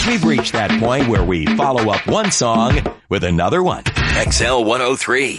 We've reached that point where we follow up one song with another one. XL 103.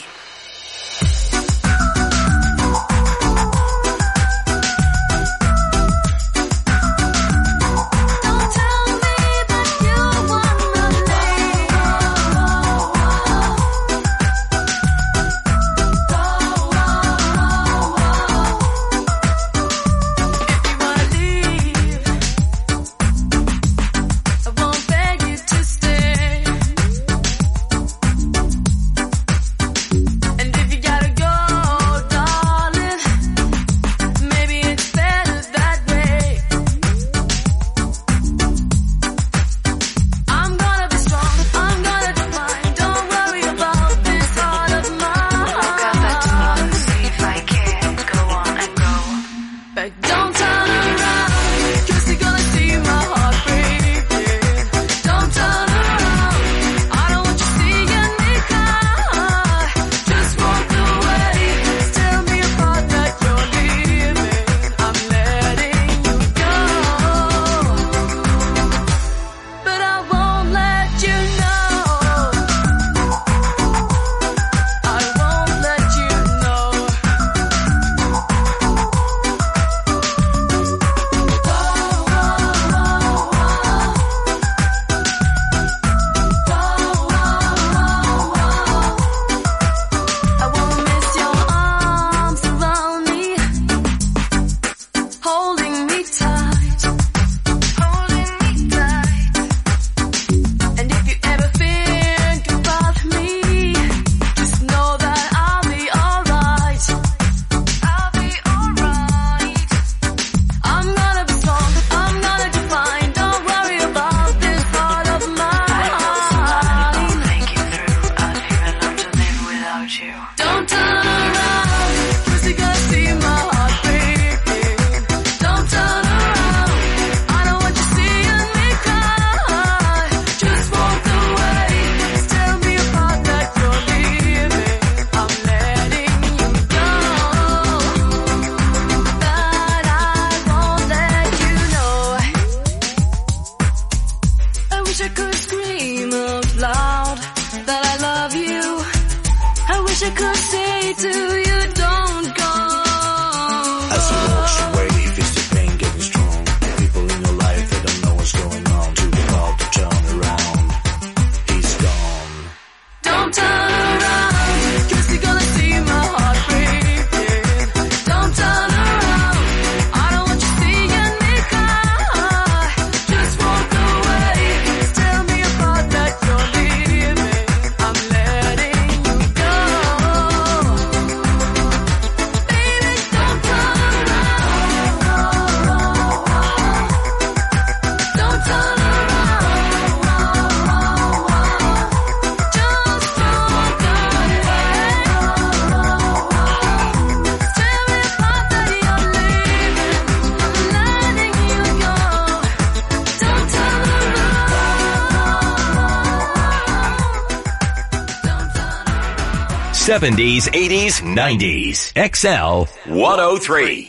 '70s, '80s, '90s. XL 103.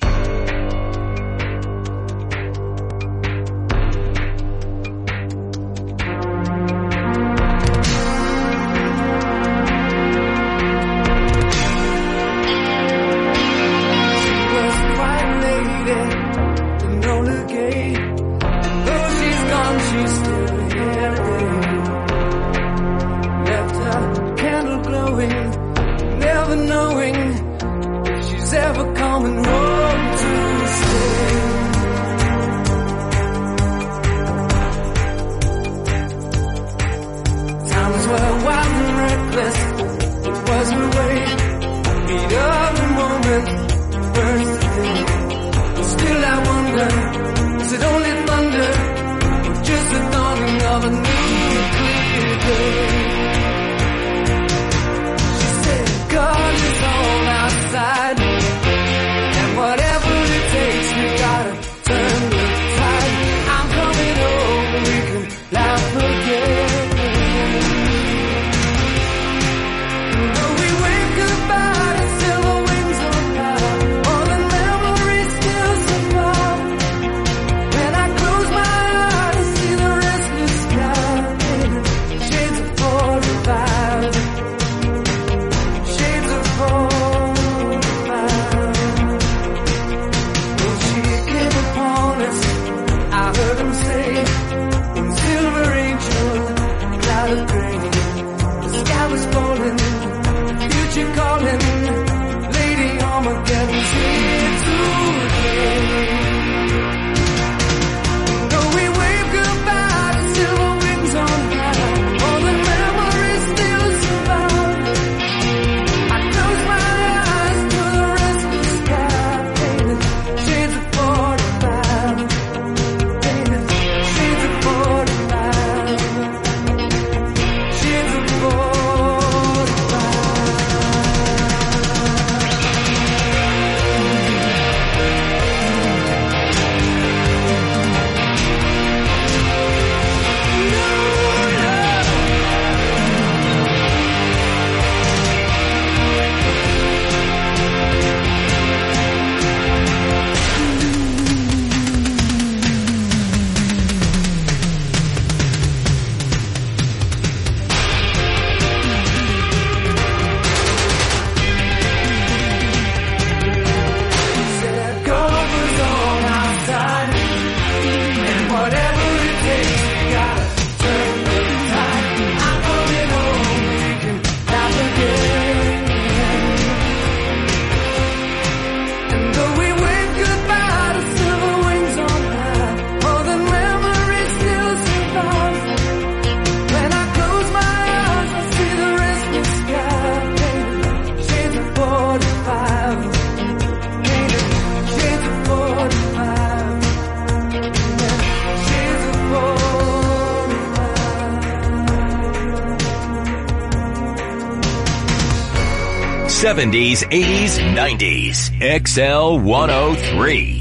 God is all outside, and 70s, 80s, 90s. XL 103.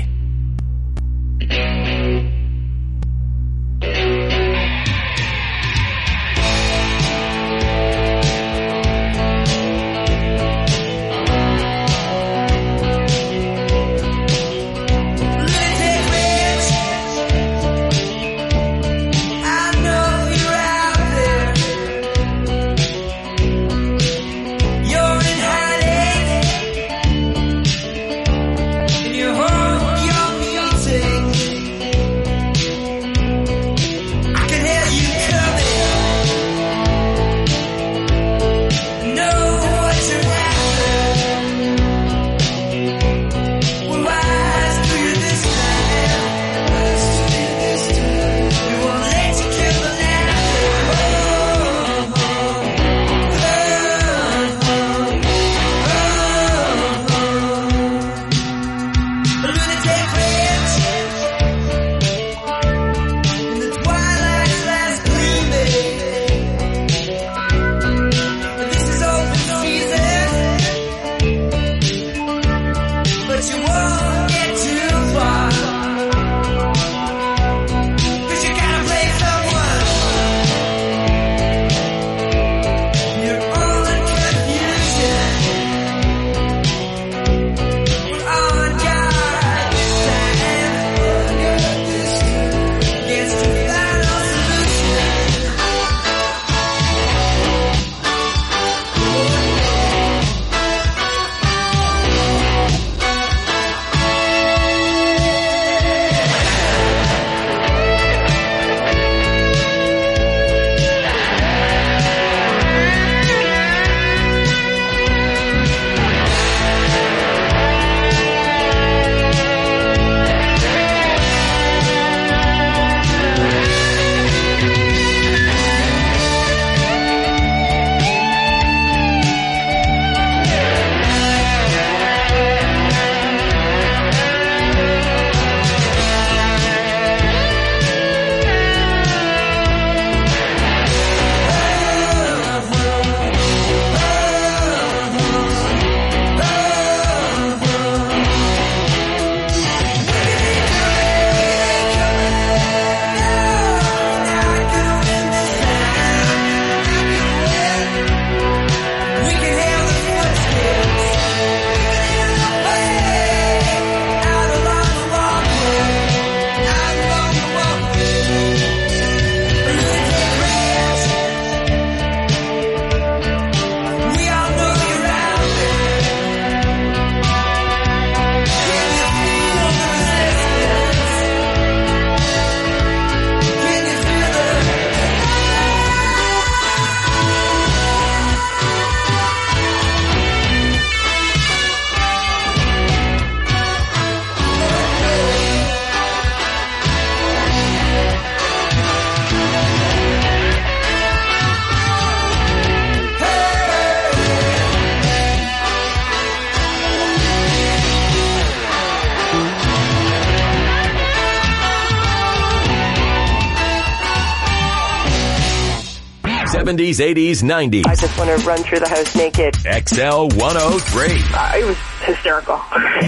'70s, '80s, '90s. I just want to run through the house naked. XL 103. It was hysterical.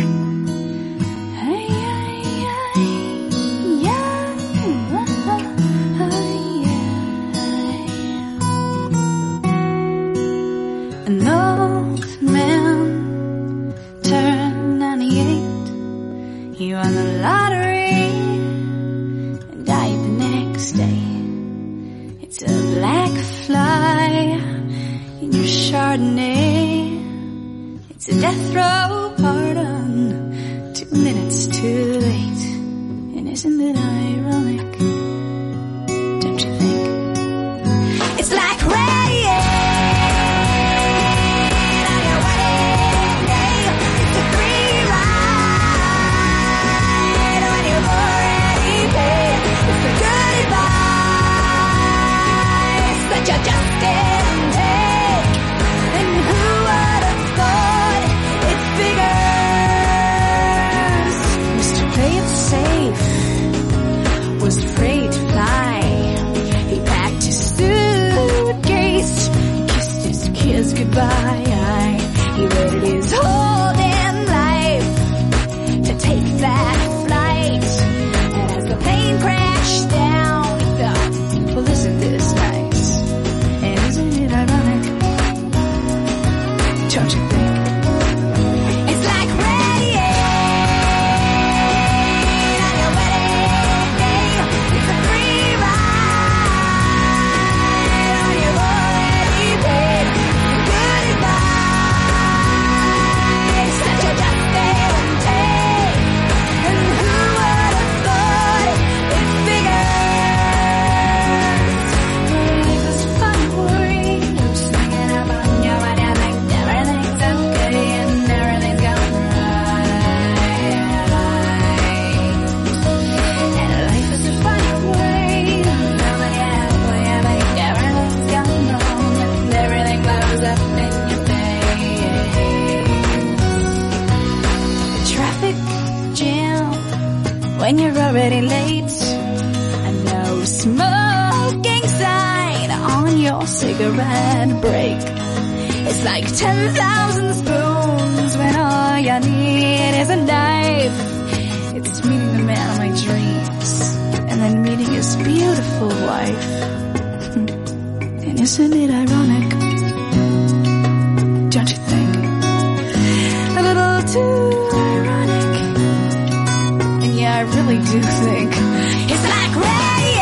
An old man turned 98. He won the lottery and died the next day. It's a black fly in your Chardonnay. It's a death row pardon, 2 minutes too late. And isn't it ironic? Don't you think? It's like rain on your wedding day. It's a free ride when you've already paid. It's a good advice that you just didn't take. And who would have thought it figures? Mr. Play It Safe was afraid to fly. and you're already late. A no smoking sign on your cigarette break. It's like 10,000 spoons when all you need is a knife. It's meeting the man of my dreams and then meeting his beautiful wife. And isn't it ironic? Don't you think? A little too ironic. And yeah, I really do think it's like rain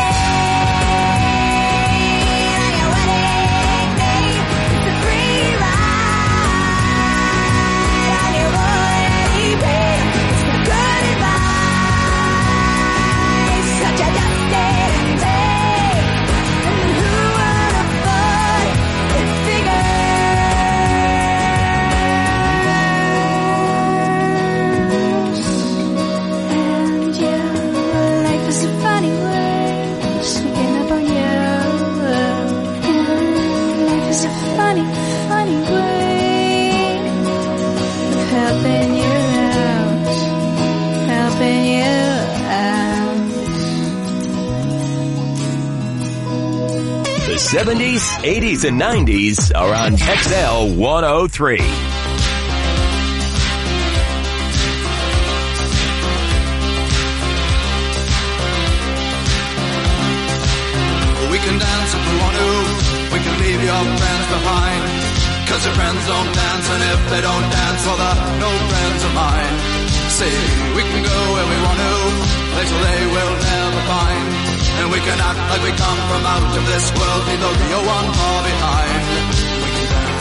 on your wedding day. It's a free ride on your already paid. It's no good advice, such a dusty day. And who would have thought it figures? And yeah, life is a funny way, sneaking up on you. Life is a funny, funny way of helping you out, helping you out. The 70s, 80s, and 90s are on XL 103. We can dance if we want to. We can leave your friends behind. 'Cause your friends don't dance, and if they don't dance, well, they're no friends of mine. See, we can go where we want to, places they will never find. And we can act like we come from out of this world, leave the real one far behind. We can dance.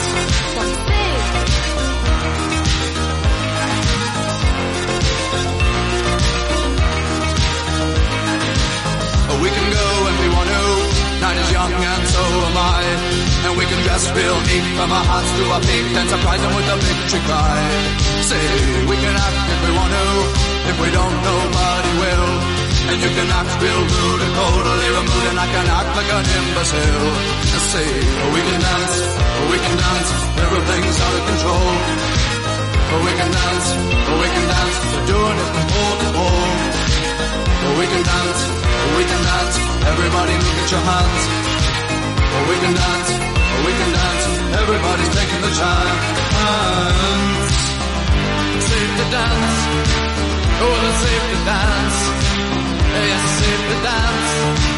We can go when we want to. Night is young and so am I. And we can dress real neat from our hearts to our feet and surprise them with a victory cry. Say, we can act if we want to. If we don't, nobody will. And you can act real rude and totally removed, and I can act like an imbecile. Say, we can dance, everything's out of control. We can dance, we're doing it from pole to pole. We can dance, everybody look at your hands. We can dance, everybody's taking the chance. Safe to dance, oh it's safe to dance. Yes, it's safe to dance.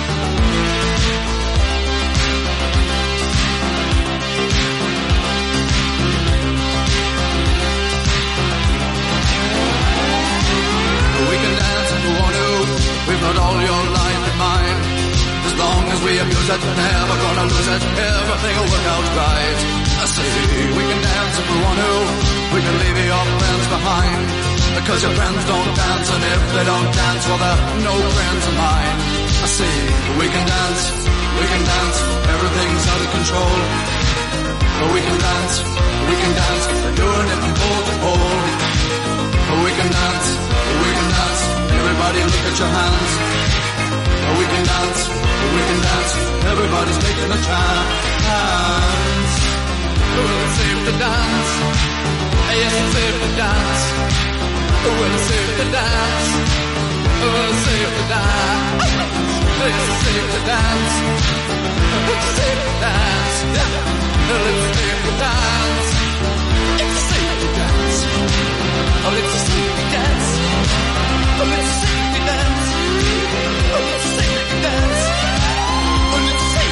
We can dance if we want to. We've got all your life in mind. As long as we abuse it, never gonna lose it. Everything will work out right. I say we can dance if we want to. We can leave your friends behind. Because your friends don't dance, and if they don't dance, well, they're no friends of mine. I say we can dance, everything's out of control. But we can dance, we're doing it from pole to pole. But we can dance, everybody look at your hands. But we can dance, everybody's taking a chance. Well, it's safe to dance, yes, it's safe to dance. Well, it's safe to dance, well, it's safe to dance. It's safe to dance, it's safe to dance. Well, it's safe to dance, it's safe to dance. Oh, it's safe to dance, oh, it's safe to dance, oh, it's safe to dance, oh, it's safe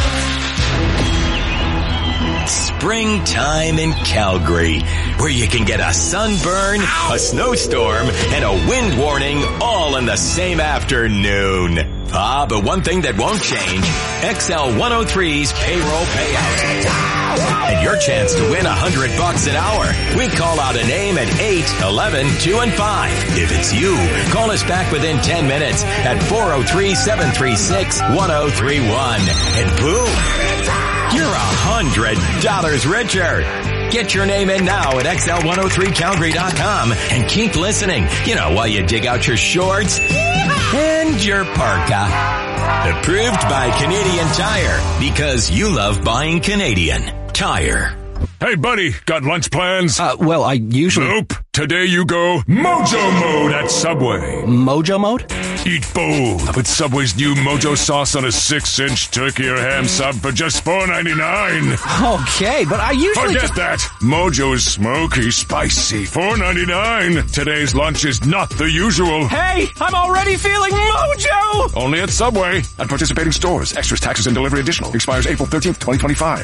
to dance. Springtime in Calgary, where you can get a sunburn, a snowstorm, and a wind warning all in the same afternoon. But one thing that won't change, XL 103's payroll payout. And your chance to win $100 an hour. We call out a name at 8, 11, 2, and 5. If it's you, call us back within 10 minutes at 403-736-1031. And boom, you're $100 richer. Get your name in now at XL103Calgary.com and keep listening. You know, while you dig out your shorts and your parka. Approved by Canadian Tire, because you love buying Canadian Tire. Hey, buddy, got lunch plans? Well, I usually... Nope. Today you go Mojo Mode at Subway. Mojo Mode? Eat bold with Subway's new Mojo sauce on a 6-inch turkey or ham sub for just $4.99. Okay, but I usually... Forget that. Mojo's smoky, spicy, $4.99. Today's lunch is not the usual. Hey, I'm already feeling Mojo! Only at Subway. At participating stores. Extras, taxes, and delivery additional. Expires April 13th, 2025.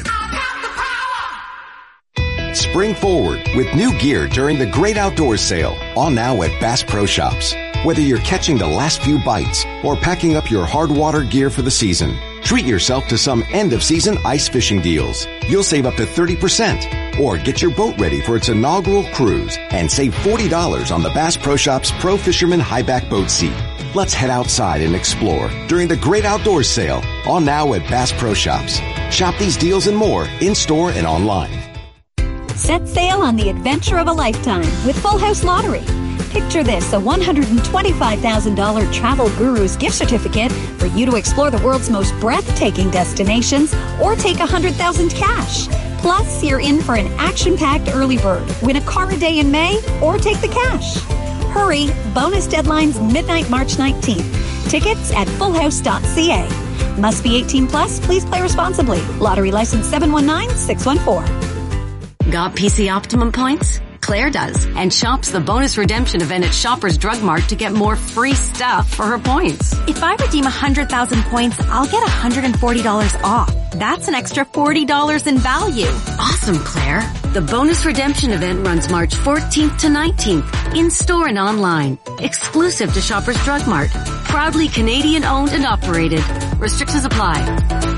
Spring forward with new gear during the Great Outdoors Sale, on now at Bass Pro Shops. Whether you're catching the last few bites or packing up your hard water gear for the season, treat yourself to some end-of-season ice fishing deals. You'll save up to 30%. Or get your boat ready for its inaugural cruise and save $40 on the Bass Pro Shops Pro Fisherman High-Back Boat Seat. Let's head outside and explore during the Great Outdoors Sale, on now at Bass Pro Shops. Shop these deals and more in-store and online. Set sail on the adventure of a lifetime with Full House Lottery. Picture this, a $125,000 Travel Gurus gift certificate for you to explore the world's most breathtaking destinations or take $100,000 cash. Plus, you're in for an action-packed early bird. Win a car a day in May or take the cash. Hurry, bonus deadline's midnight March 19th. Tickets at fullhouse.ca. Must be 18 plus, please play responsibly. Lottery license 719614. Got PC Optimum points? Claire does, and shops the bonus redemption event at Shoppers Drug Mart to get more free stuff for her points. If I redeem 100,000 points, I'll get $140 off. That's an extra $40 in value. Awesome, Claire. The bonus redemption event runs March 14th to 19th, in-store and online. Exclusive to Shoppers Drug Mart. Proudly Canadian owned and operated. Restrictions apply.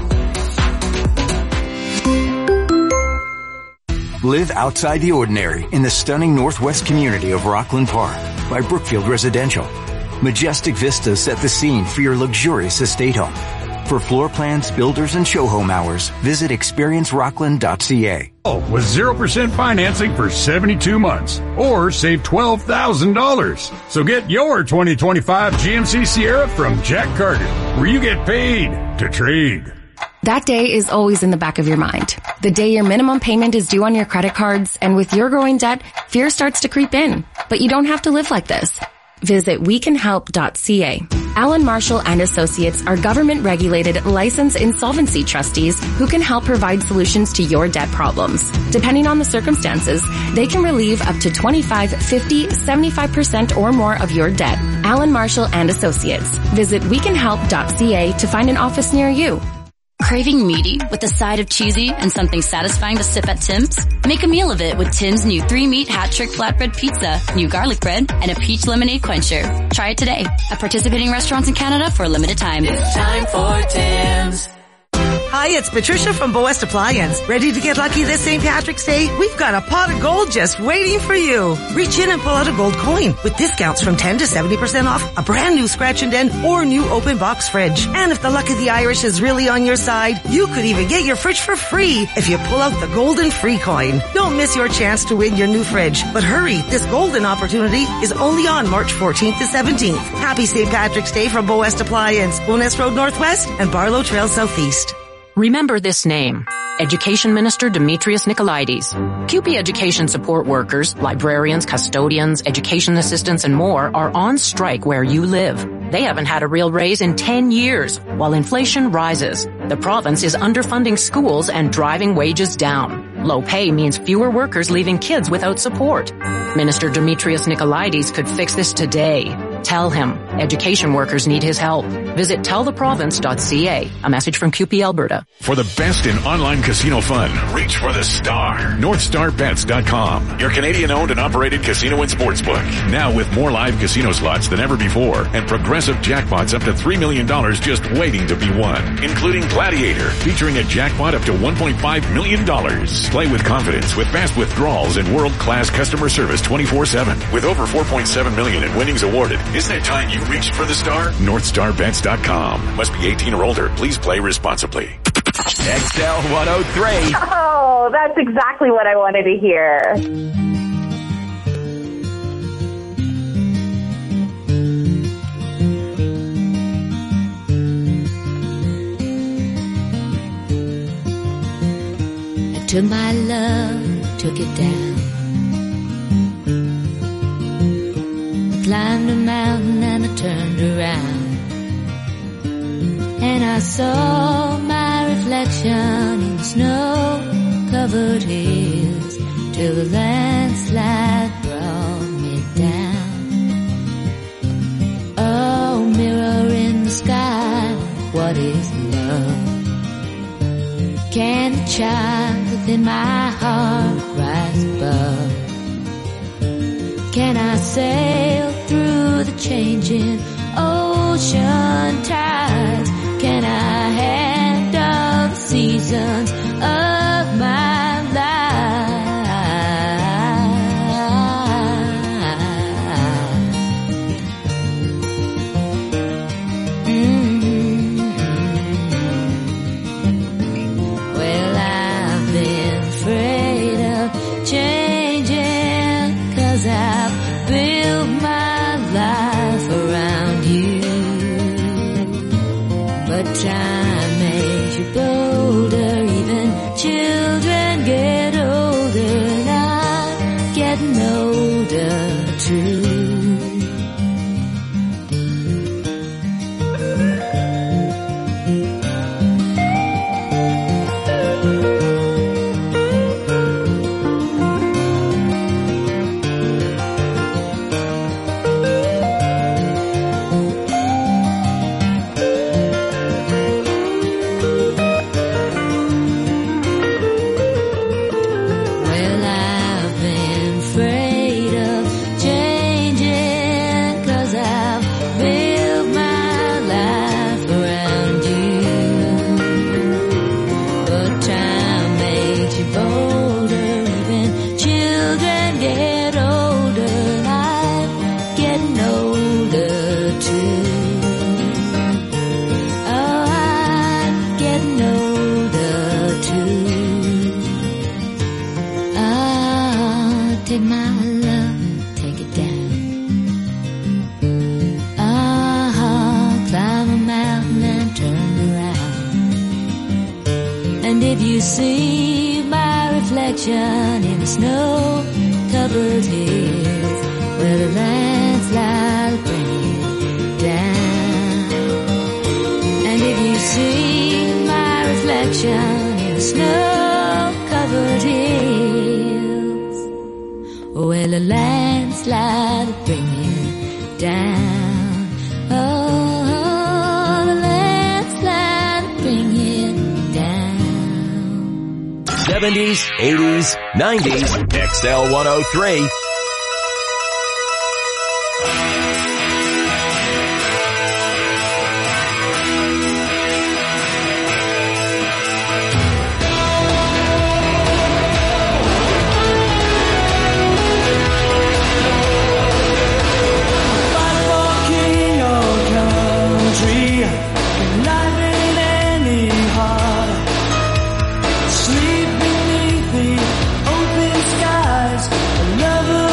Live outside the ordinary in the stunning northwest community of Rockland Park by Brookfield Residential. Majestic vistas set the scene for your luxurious estate home. For floor plans, builders, and show home hours, visit experiencerockland.ca. With 0% financing for 72 months, or save $12,000. So get your 2025 GMC Sierra from Jack Carter, where you get paid to trade. That day is always in the back of your mind. The day your minimum payment is due on your credit cards, and with your growing debt, fear starts to creep in. But you don't have to live like this. Visit wecanhelp.ca. Allen Marshall and Associates are government-regulated, licensed insolvency trustees who can help provide solutions to your debt problems. Depending on the circumstances, they can relieve up to 25, 50, 75% or more of your debt. Allen Marshall and Associates. Visit wecanhelp.ca to find an office near you. Craving meaty with a side of cheesy and something satisfying to sip at Tim's? Make a meal of it with Tim's new 3-meat hat-trick flatbread pizza, new garlic bread, and a peach lemonade quencher. Try it today at participating restaurants in Canada for a limited time. It's time for Tim's. Hi, it's Patricia from Boest Appliance. Ready to get lucky this St. Patrick's Day? We've got a pot of gold just waiting for you. Reach in and pull out a gold coin with discounts from 10 to 70% off a brand new scratch and dent or new open box fridge. And if the luck of the Irish is really on your side, you could even get your fridge for free if you pull out the golden free coin. Don't miss your chance to win your new fridge. But hurry, this golden opportunity is only on March 14th to 17th. Happy St. Patrick's Day from Boest Appliance, Bowness Road Northwest and Barlow Trail Southeast. Remember this name, Education Minister Demetrius Nicolaides. CUPE education support workers, librarians, custodians, education assistants, and more are on strike where you live. They haven't had a real raise in 10 years, while inflation rises. The province is underfunding schools and driving wages down. Low pay means fewer workers leaving kids without support. Minister Demetrius Nicolaides could fix this today. Tell him. Education workers need his help. Visit telltheprovince.ca. A message from CUPE Alberta. For the best in online casino fun, reach for the star. NorthstarBets.com. Your Canadian-owned and operated casino and sportsbook. Now with more live casino slots than ever before and progressive jackpots up to $3 million just waiting to be won, including Gladiator, featuring a jackpot up to $1.5 million. Play with confidence with fast withdrawals and world-class customer service 24/7. With over $4.7 million in winnings awarded, isn't it time you reached for the star? NorthstarBets.com. Must be 18 or older. Please play responsibly. XL 103. Oh, that's exactly what I wanted to hear. till my love took it down. I climbed a mountain and I turned around, and I saw my reflection in snow-covered hills till the landslide brought me down. Oh, mirror in the sky, what is love? Can the child within my heart rise above? Can I sail through the changing ocean tides? Can I handle the seasons of my life? Well, I've been afraid of changing, 'cause I've built my life around you. But time makes you bolder, even children get older, and I'm getting older too. Well, I've been afraid of changing, 'cause I've built my life around you. But time makes you bolder, even children get older, and I'm getting older too. Oh, I'm getting older too. Ah, take my love, take it down. Ah, climb a mountain and turn around. And if you see my reflection in the snow-covered hills, well, the landslide will bring you down. And if you see my reflection in the snow-covered hills, well, the landslide will bring you down. Oh, the landslide will bring you down. 70s, 80s, 90s, XL 103. Sleep beneath the open skies, lover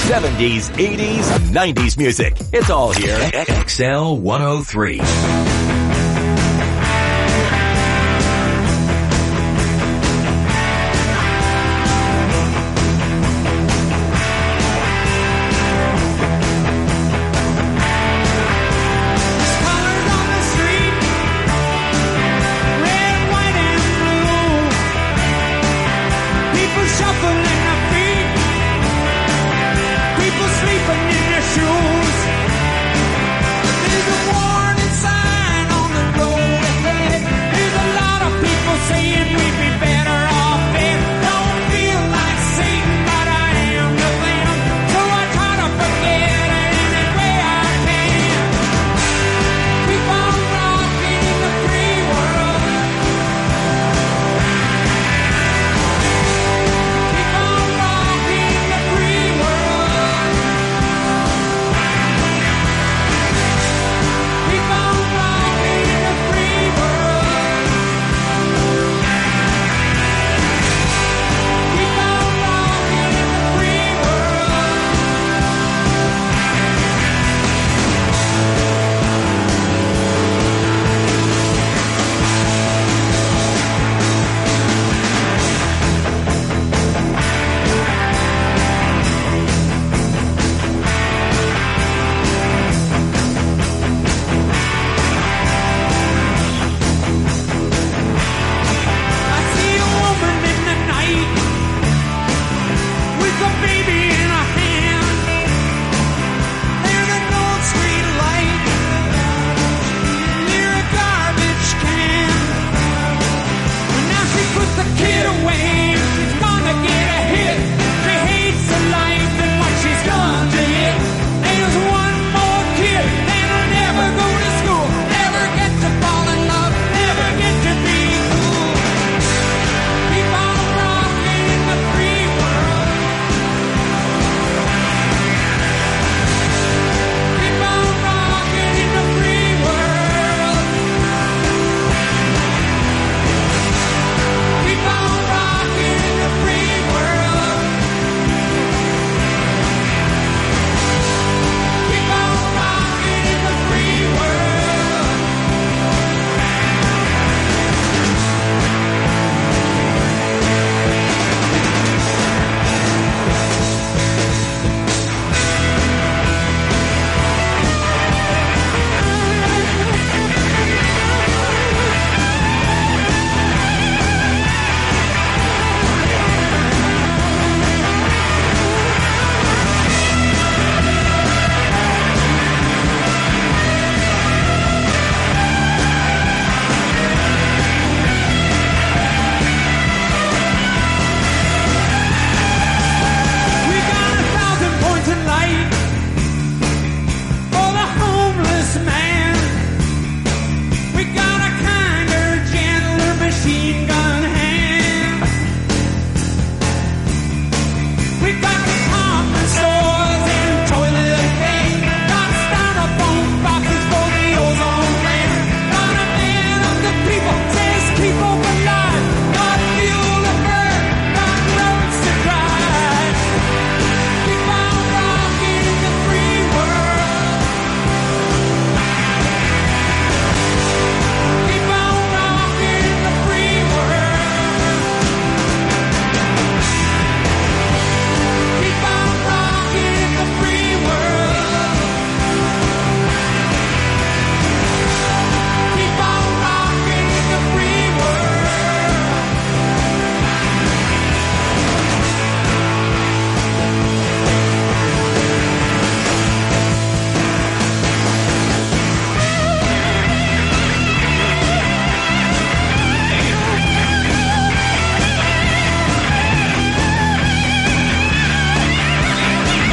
70s, 80s, 90s music. It's all here. XL 103.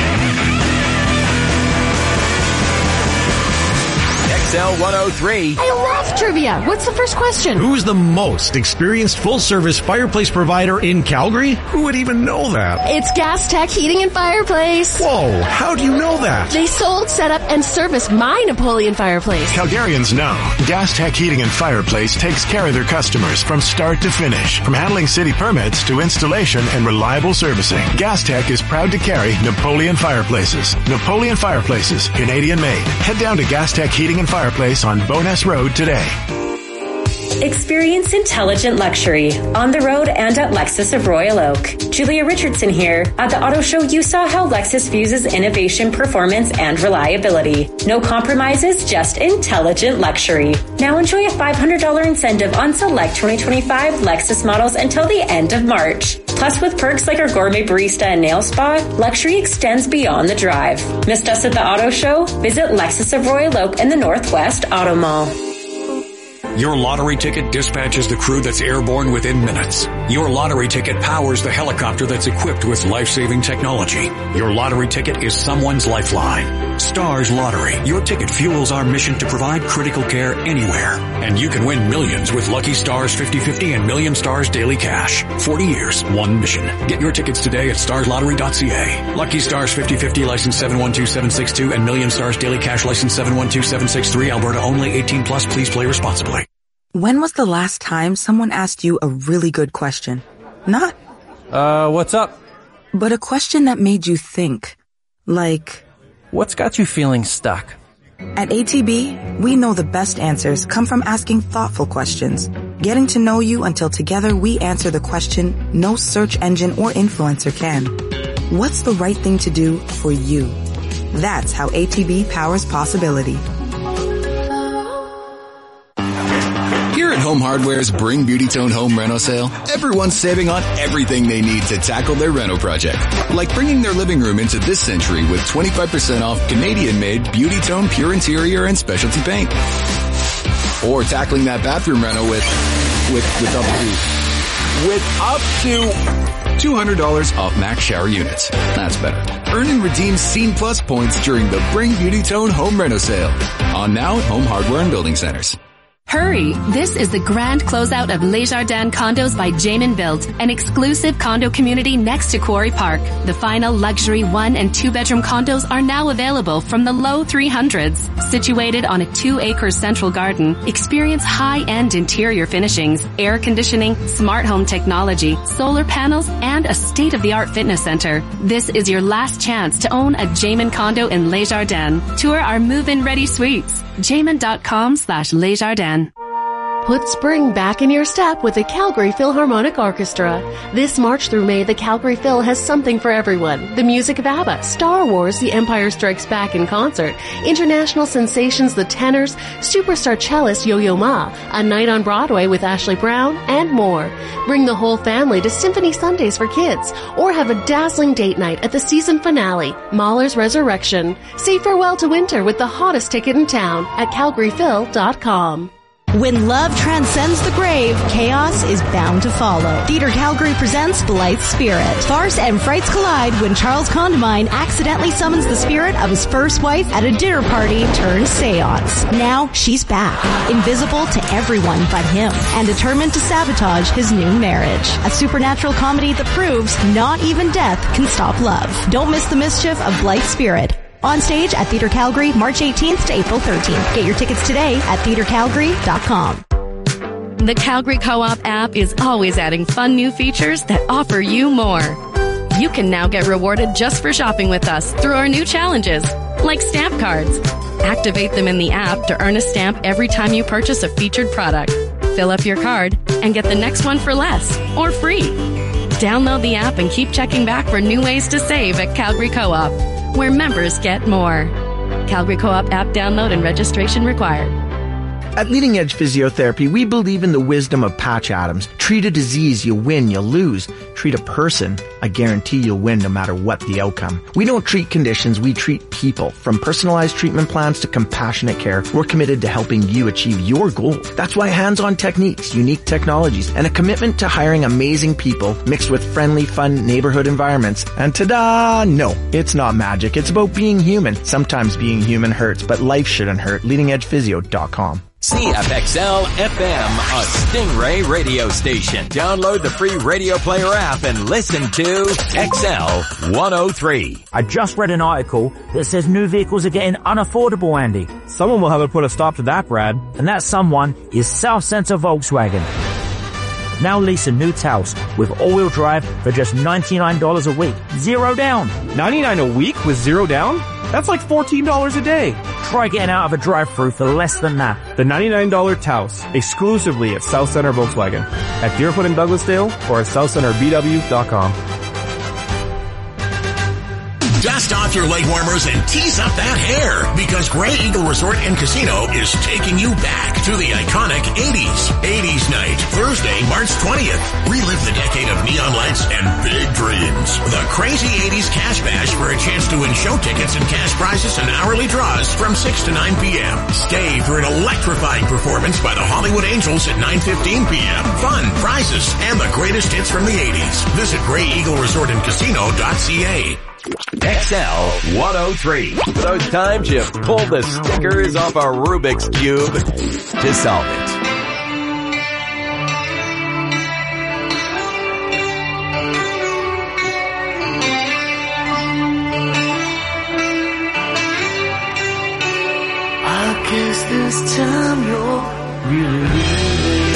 XL 103. I love trivia. What's the first question? Who's the most experienced full-service fireplace provider in Calgary? Who would even know that? It's Gas Tech Heating and Fireplace. Whoa, how do you know that? They sold, set up, and serviced my Napoleon fireplace. Calgarians know Gas Tech Heating and Fireplace takes care of their customers from start to finish, from handling city permits to installation and reliable servicing. Gas Tech is proud to carry Napoleon Fireplaces. Napoleon Fireplaces, Canadian made. Head down to Gas Tech Heating and Fireplace on Bowness Road today. Experience intelligent luxury on the road and at Lexus of Royal Oak. Julia Richardson here. At the auto show, you saw how Lexus fuses innovation, performance, and reliability. No compromises, just intelligent luxury. Now enjoy a $500 incentive on select 2025 Lexus models until the end of March. Plus, with perks like our gourmet barista and nail spa, luxury extends beyond the drive. Missed us at the auto show? Visit Lexus of Royal Oak in the Northwest Auto Mall. Your lottery ticket dispatches the crew that's airborne within minutes. Your lottery ticket powers the helicopter that's equipped with life-saving technology. Your lottery ticket is someone's lifeline. Stars Lottery. Your ticket fuels our mission to provide critical care anywhere. And you can win millions with Lucky Stars 50/50 and Million Stars Daily Cash. 40 years, one mission. Get your tickets today at starslottery.ca. Lucky Stars 50/50 license 712762 and Million Stars Daily Cash license 712763. Alberta only. 18 plus. Please play responsibly. When was the last time someone asked you a really good question? Not, what's up? But a question that made you think. Like, what's got you feeling stuck? At ATB, we know the best answers come from asking thoughtful questions. Getting to know you until together we answer the question no search engine or influencer can. What's the right thing to do for you? That's how ATB powers possibility. Here at Home Hardware's Bring Beauty Tone Home Reno sale, everyone's saving on everything they need to tackle their reno project. Like bringing their living room into this century with 25% off Canadian-made Beauty Tone Pure Interior and Specialty Paint. Or tackling that bathroom reno with up to $200 off Max Shower Units. That's better. Earn and redeem Scene Plus points during the Bring Beauty Tone Home Reno sale. On now at Home Hardware and Building Centers. Hurry! This is the grand closeout of Les Jardins Condos by Jamin Build, an exclusive condo community next to Quarry Park. The final luxury 1- and 2-bedroom condos are now available from the low 300s. Situated on a 2-acre central garden, experience high-end interior finishings, air conditioning, smart home technology, solar panels, and a state-of-the-art fitness center. This is your last chance to own a Jamin condo in Les Jardins. Tour our move-in ready suites. Jamin.com/Les Jardins. Put spring back in your step with the Calgary Philharmonic Orchestra. This March through May, the Calgary Phil has something for everyone. The music of ABBA, Star Wars, The Empire Strikes Back in concert, international sensations The Tenors, superstar cellist Yo-Yo Ma, a night on Broadway with Ashley Brown, and more. Bring the whole family to Symphony Sundays for kids, or have a dazzling date night at the season finale, Mahler's Resurrection. Say farewell to winter with the hottest ticket in town at calgaryphil.com. When love transcends the grave, chaos is bound to follow. Theatre Calgary presents Blythe Spirit. Farce and frights collide when Charles Condamine accidentally summons the spirit of his first wife at a dinner party turned seance. Now she's back, invisible to everyone but him, and determined to sabotage his new marriage. A supernatural comedy that proves not even death can stop love. Don't miss the mischief of Blythe Spirit. On stage at Theatre Calgary, March 18th to April 13th. Get your tickets today at theatrecalgary.com. The Calgary Co-op app is always adding fun new features that offer you more. You can now get rewarded just for shopping with us through our new challenges, like stamp cards. Activate them in the app to earn a stamp every time you purchase a featured product. Fill up your card and get the next one for less or free. Download the app and keep checking back for new ways to save at Calgary Co-op, where members get more. Calgary Co-op app download and registration required. At Leading Edge Physiotherapy, we believe in the wisdom of Patch Adams. Treat a disease, you win, you lose. treat a person, I guarantee you'll win no matter what the outcome. We don't treat conditions, we treat people. From personalized treatment plans to compassionate care, we're committed to helping you achieve your goals. That's why hands-on techniques, unique technologies, and a commitment to hiring amazing people mixed with friendly, fun neighborhood environments. And ta-da! No, it's not magic. It's about being human. Sometimes being human hurts, but life shouldn't hurt. LeadingEdgePhysio.com. CFXL FM, a Stingray radio station. Download the free Radio Player app and listen to XL 103. I just read an article that says new vehicles are getting unaffordable, Andy. Someone will have to put a stop to that, Brad. And that someone is South Centre Volkswagen. Now lease a new Taos with all-wheel drive for just $99 a week. Zero down. $99 a week with zero down? That's like $14 a day. Try getting out of a drive-thru for less than that. The $99 Taos, exclusively at South Centre Volkswagen, at Deerfoot and Douglasdale, or at SouthCentreBW.com. Dust off your leg warmers and tease up that hair, because Grey Eagle Resort and Casino is taking you back to the iconic 80s. 80s Night, Thursday, March 20th. Relive the decade of neon lights and big dreams. The Crazy 80s Cash Bash for a chance to win show tickets and cash prizes and hourly draws from 6 to 9 p.m. Stay for an electrifying performance by the Hollywood Angels at 9:15 p.m. Fun, prizes, and the greatest hits from the 80s. Visit GreyEagleResortandCasino.ca. XL 103. Those times you pull the stickers off a Rubik's Cube to solve it. I guess this time you're really leaving.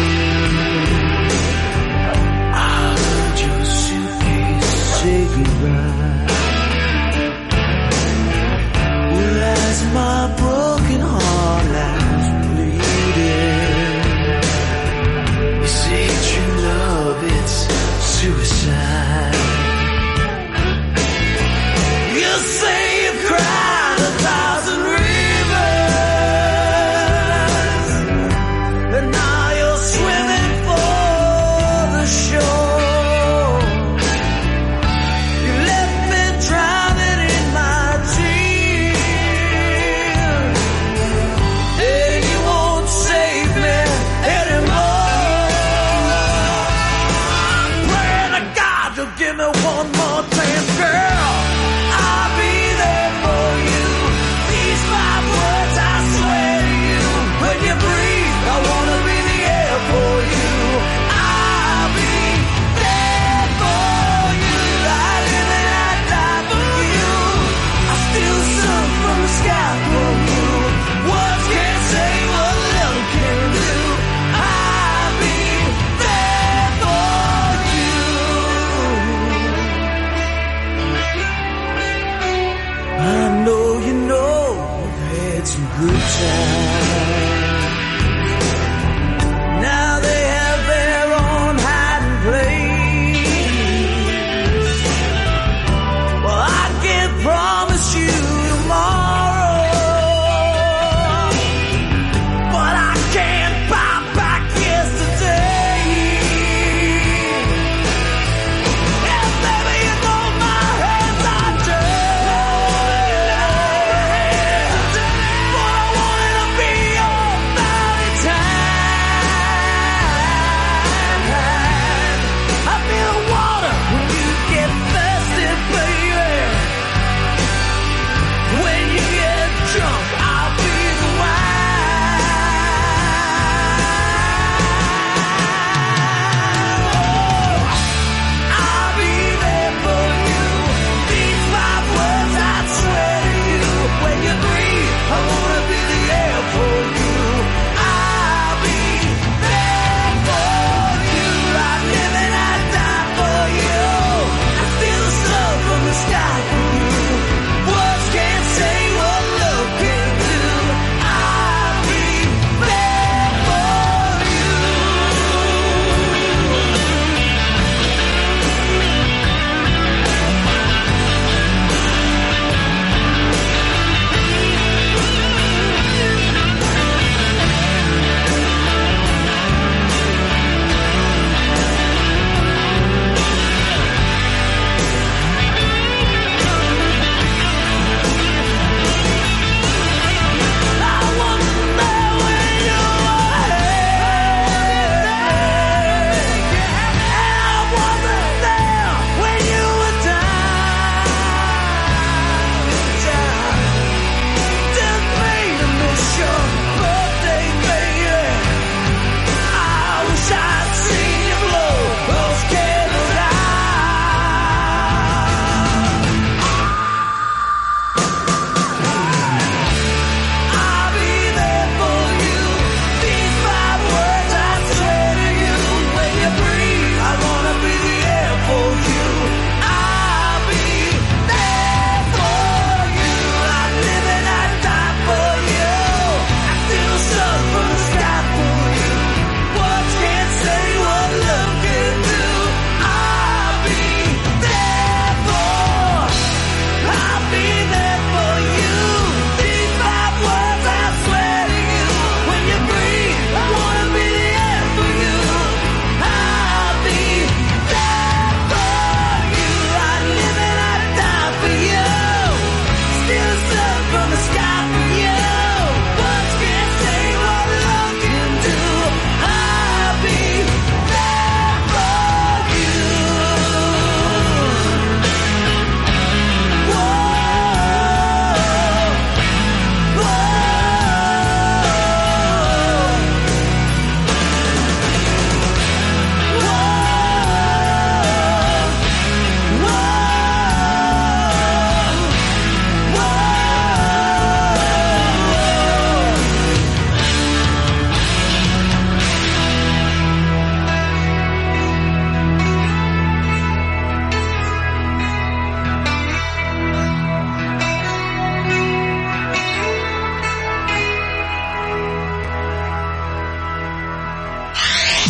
I heard your suitcase say goodbye. As my broken heart lies bleeding, you say true love, it's suicide. You say you've cried 1,000 rivers, and now you're swimming for the shore. You left me drowning in my tears. Give me one more chance, girl. I'll be there for you. These my words, I swear to you. When you breathe, I wanna be the air for you. I'll be there for you. I live and I die for you. I still sing from the sky for you. Words can't say what love can do. I'll be there for you.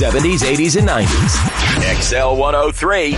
70s, 80s, and 90s. XL 103.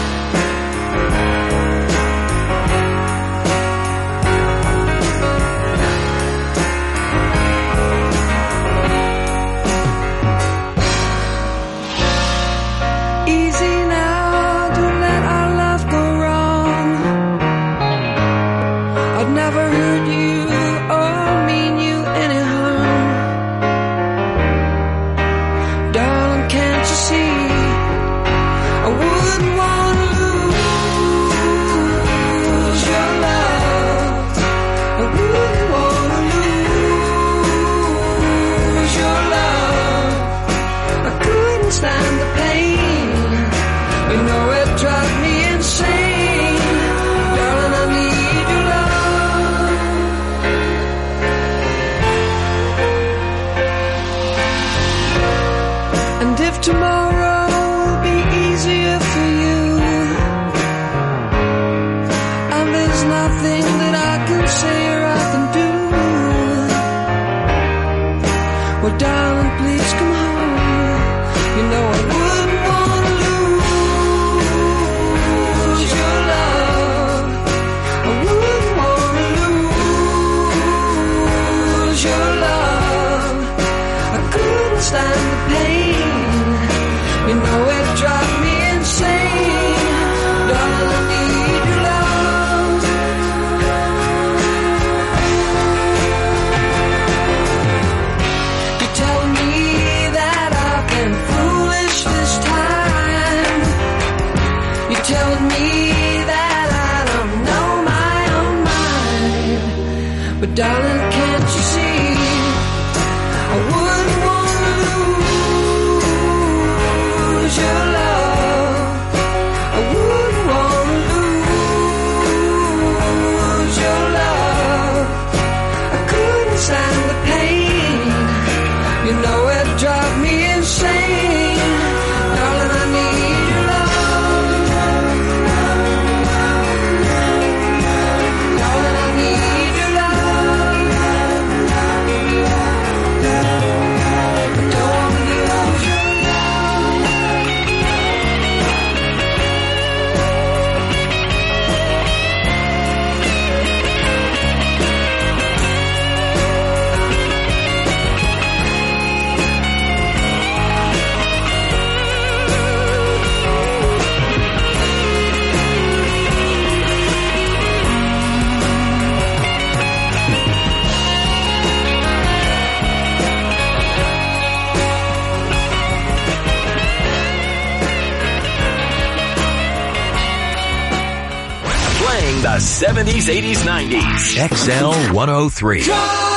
The 70s, 80s, 90s. XL 103.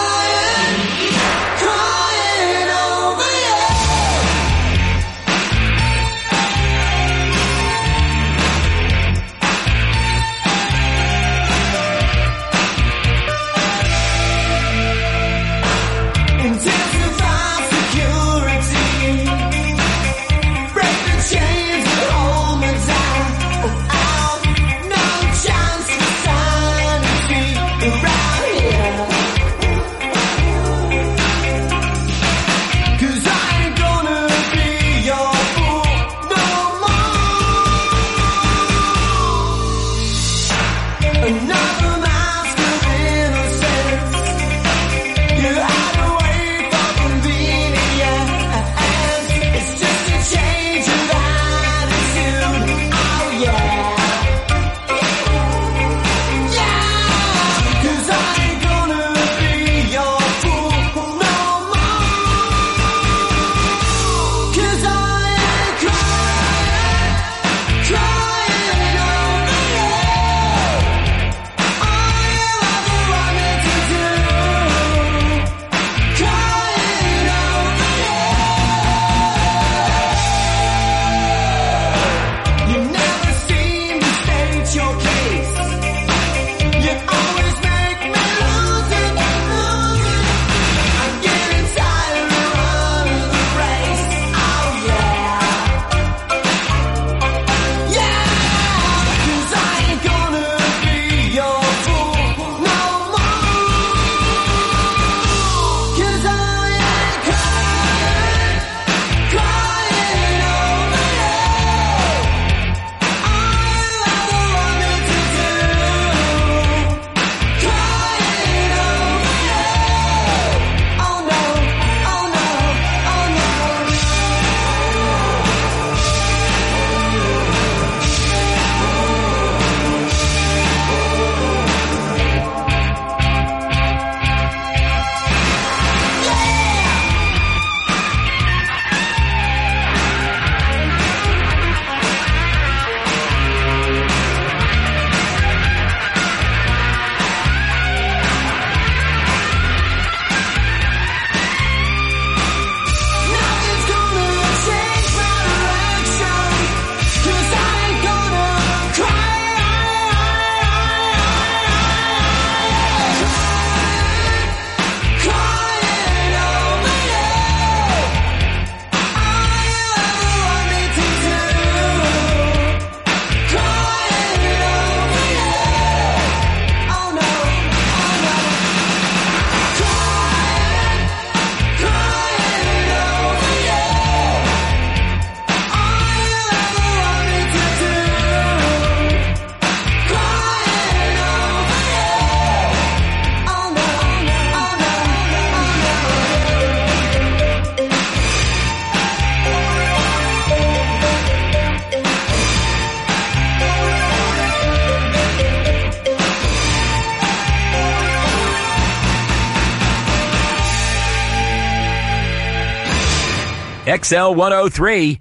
XL 103.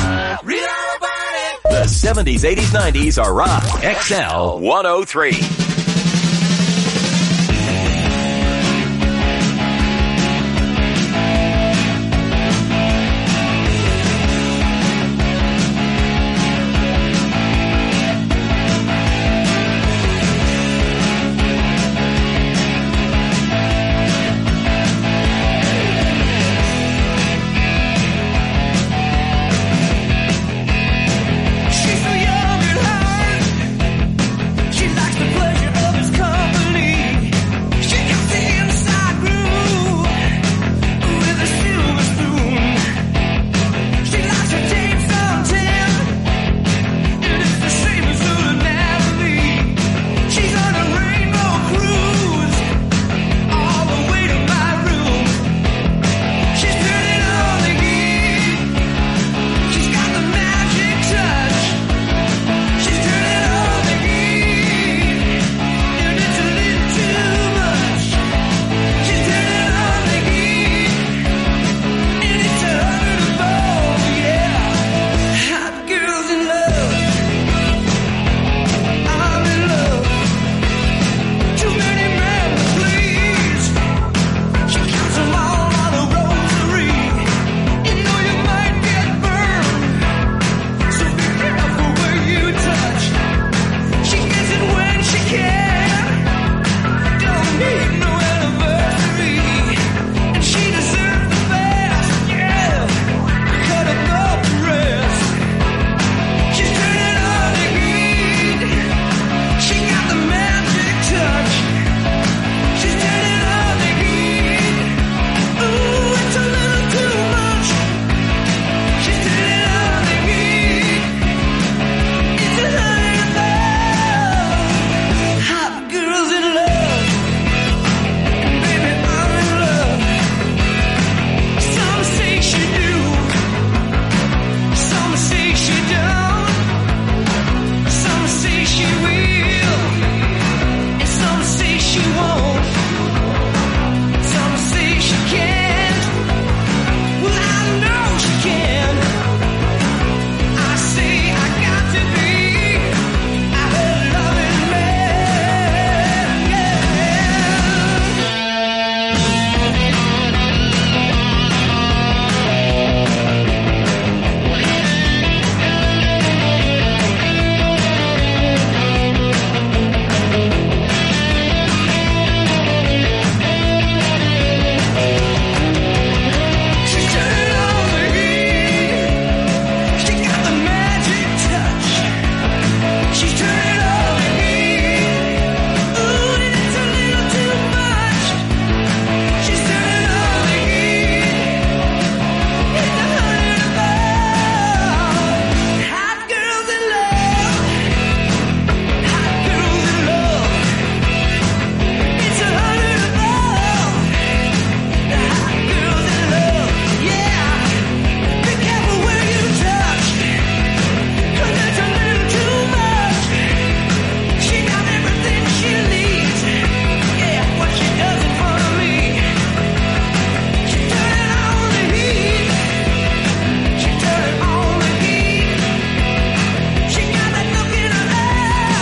The 70s, 80s, 90s are rock. XL 103.